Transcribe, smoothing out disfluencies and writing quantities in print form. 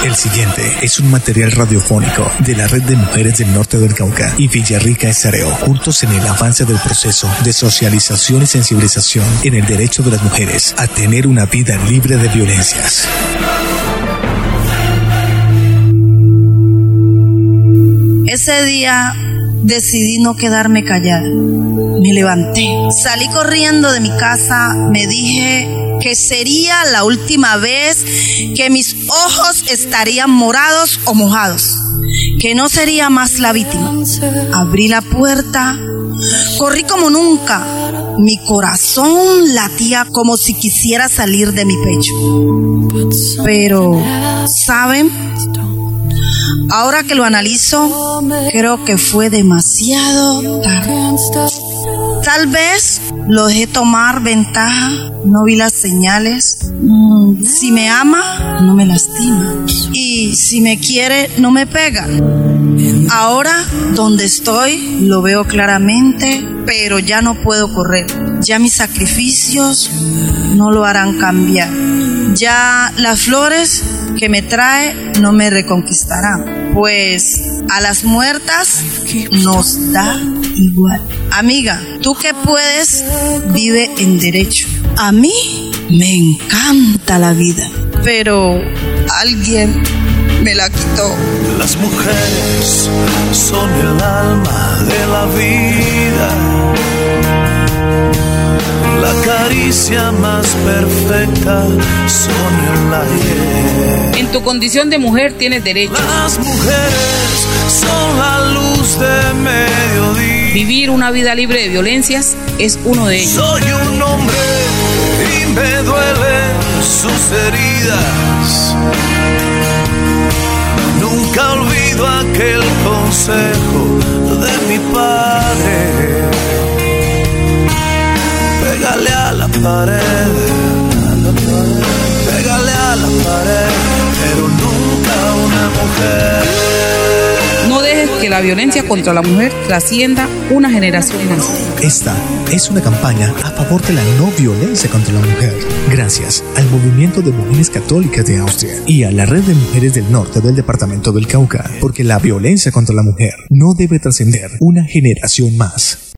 El siguiente es un material radiofónico de la Red de Mujeres del Norte del Cauca y Villarrica Estéreo, juntos en el avance del proceso de socialización y sensibilización en el derecho de las mujeres a tener una vida libre de violencias. Ese día decidí no quedarme callada. Me levanté, salí corriendo de mi casa, me dije que sería la última vez que mis ojos estarían morados o mojados, que no sería más la víctima. Abrí la puerta, corrí como nunca, mi corazón latía como si quisiera salir de mi pecho. Pero, ¿saben? Ahora que lo analizo, creo que fue demasiado tarde. Tal vez lo dejé tomar ventaja, no vi las señales. Si me ama, no me lastima. Y si me quiere, no me pega. Ahora, donde estoy, lo veo claramente, pero ya no puedo correr. Ya mis sacrificios no lo harán cambiar. Ya las flores que me trae no me reconquistarán, pues a las muertas nos da igual. Amiga, tú que puedes, vive en derecho. A mí me encanta la vida, pero alguien me la quitó. Las mujeres son el alma de la vida, la caricia más perfecta son el ayer. En tu condición de mujer tienes derechos. Las mujeres son la luz de mediodía. Vivir una vida libre de violencias es uno de ellos. Soy un hombre y me duelen sus heridas. Nunca olvido aquel consejo de mi padre. Pégale a la pared, pégale a la pared, pero nunca a una mujer. No dejes que la violencia contra la mujer trascienda una generación más. Esta es una campaña a favor de la no violencia contra la mujer, gracias al Movimiento de Mujeres Católicas de Austria y a la Red de Mujeres del Norte del Departamento del Cauca, porque la violencia contra la mujer no debe trascender una generación más.